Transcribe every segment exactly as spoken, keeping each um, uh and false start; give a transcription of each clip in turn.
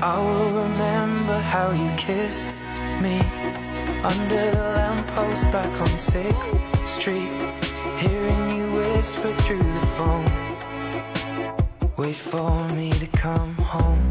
I will remember how you kissed me under the lamppost back on sixth Street, hearing you whisper through the phone, wait for me to come home.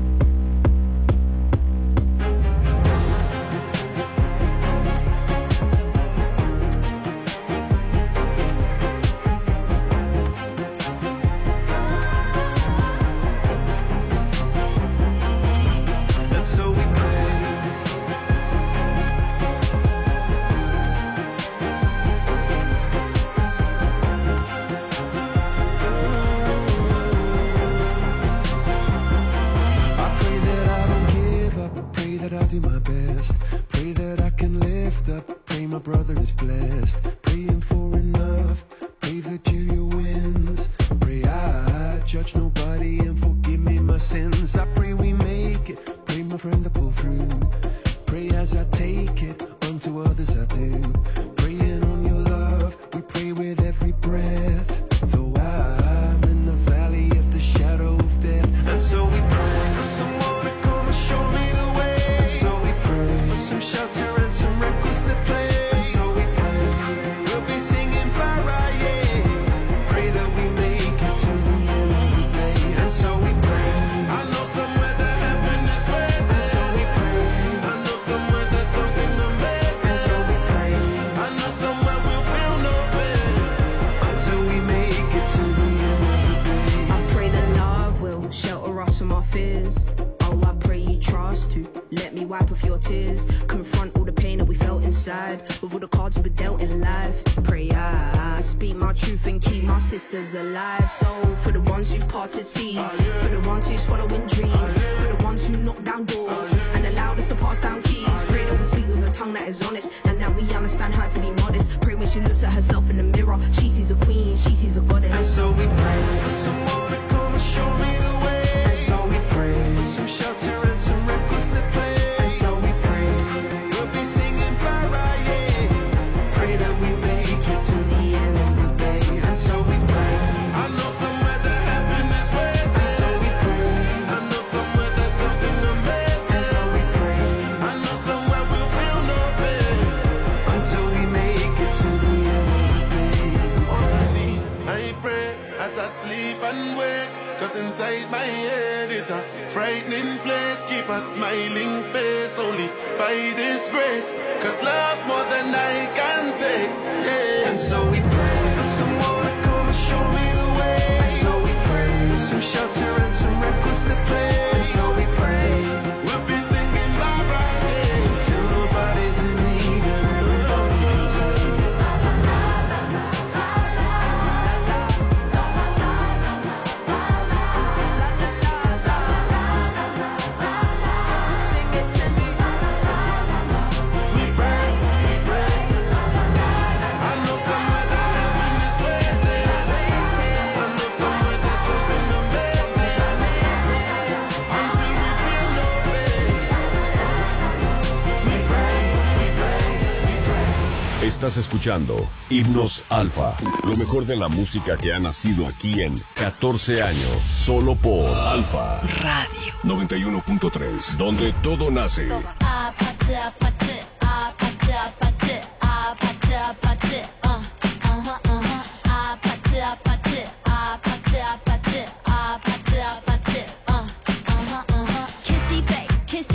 Alive, so for the ones who've parted seas, for the ones who's following dreams, for the ones who knock down doors and allowed us to pass down keys. Pray that we speak with a tongue that is honest and that we understand how to be modest. Pray when she looks at herself in the mirror, she sees a queen, she sees a goddess. And so we pray for someone to come and show me the way. And so we pray for some shelter and some records to play. And so we pray we'll be singing Pariah. Pray that we make it to the end of the day. And so we pray. I know somewhere that happiness waits. And so we pray. I know somewhere there's something amazing. And so we pray. I know somewhere we'll feel no pain until we make it to the end of the day. Honestly, I pray as I sleep and wake, cause inside my head is a frightening place. Keep a smiling face only by this grace, cause love's more than I can take. Yeah. And so we pray for someone to come and show me the way. And so we pray for some shelter and some records to play. And so we pray we'll be singing bye bye, yeah, till nobody's in need and everybody can say. Estás escuchando Himnos Alfa, lo mejor de la música que ha nacido aquí en catorce años, solo por Alfa Radio noventa y uno punto tres, donde todo nace. Apache, apache, apache, apache, apache, apache.